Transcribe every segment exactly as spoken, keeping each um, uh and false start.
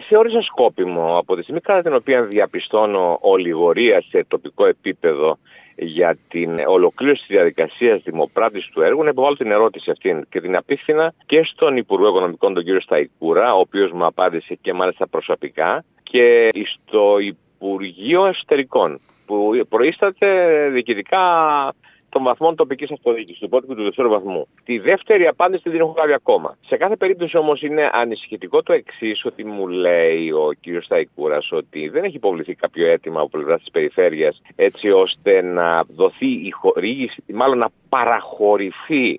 θεώρησα σκόπιμο από τη στιγμή κατά την οποία διαπιστώνω ολιγορία σε τοπικό επίπεδο για την ολοκλήρωση της διαδικασίας δημοπράτησης του έργου, να υποβάλω την ερώτηση αυτή και την απίφθηνα και στον Υπουργό Οικονομικών, τον κύριο Σταϊκούρα, ο οποίος μου απάντησε και μάλιστα προσωπικά, και στο Υπουργείο Εσωτερικών, που προείσταται διοικητικά των βαθμών τοπικής αυτοδιοίκησης, του πρώτου και του δεύτερου βαθμού. Τη δεύτερη απάντηση δεν την έχω λάβει ακόμα. Σε κάθε περίπτωση όμως είναι ανησυχητικό το εξής, ότι μου λέει ο κ. Σταϊκούρας ότι δεν έχει υποβληθεί κάποιο αίτημα από πλευράς της περιφέρειας έτσι ώστε να δοθεί η χορήγηση, μάλλον να παραχωρηθεί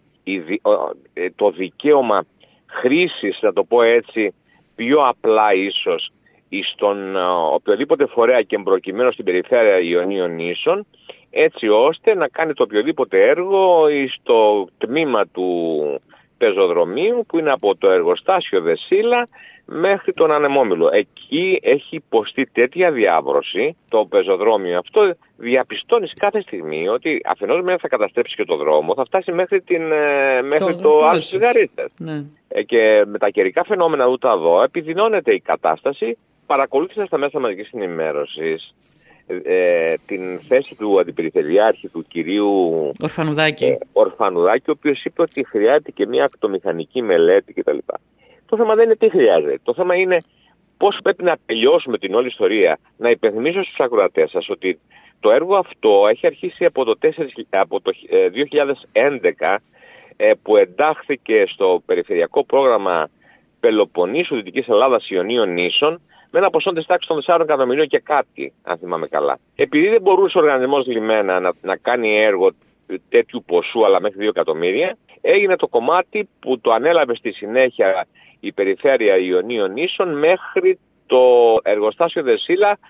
το δικαίωμα χρήσης, να το πω έτσι, πιο απλά ίσως, στον οποιοδήποτε φορέα και εμπροκειμένο στην περιφέρεια Ιωνίων Νήσων, έτσι ώστε να κάνει το οποιοδήποτε έργο στο τμήμα του πεζοδρομίου που είναι από το εργοστάσιο Δεσίλα μέχρι τον Ανεμόμυλο. Εκεί έχει υποστεί τέτοια διάβρωση το πεζοδρόμιο αυτό. Διαπιστώνεις κάθε στιγμή ότι αφενός μέσα θα καταστρέψει και το δρόμο, θα φτάσει μέχρι, την, μέχρι το, το Άλσης Σιγαρίτας. Ναι. Ε, και με τα καιρικά φαινόμενα ούτα εδώ επιδεινώνεται η κατάσταση. Παρακολούθησα στα μέσα μαζικής ενημέρωσης ε, την θέση του αντιπεριφερειάρχη, του κυρίου Ορφανουδάκη, ε, Ορφανουδάκη, ο οποίος είπε ότι χρειάζεται και μια ακτομηχανική μελέτη κτλ. Το θέμα δεν είναι τι χρειάζεται. Το θέμα είναι πώς πρέπει να τελειώσουμε την όλη ιστορία. Να υπενθυμίσω στους ακροατές σας ότι το έργο αυτό έχει αρχίσει από το, τέσσερα, από το δύο χιλιάδες έντεκα ε, που εντάχθηκε στο περιφερειακό πρόγραμμα Πελοποννήσου Δυτικής Ελλάδας Ιωνίων Νήσων με ένα ποσό της τάξης των τεσσάρων εκατομμυρίων και κάτι, αν θυμάμαι καλά. Επειδή δεν μπορούσε ο οργανισμός Λιμένα να, να κάνει έργο τέτοιου ποσού, αλλά μέχρι δύο εκατομμύρια, έγινε το κομμάτι που το ανέλαβε στη συνέχεια η περιφέρεια Ιωνίων Νήσων μέχρι το εργοστάσιο Δεσίλα,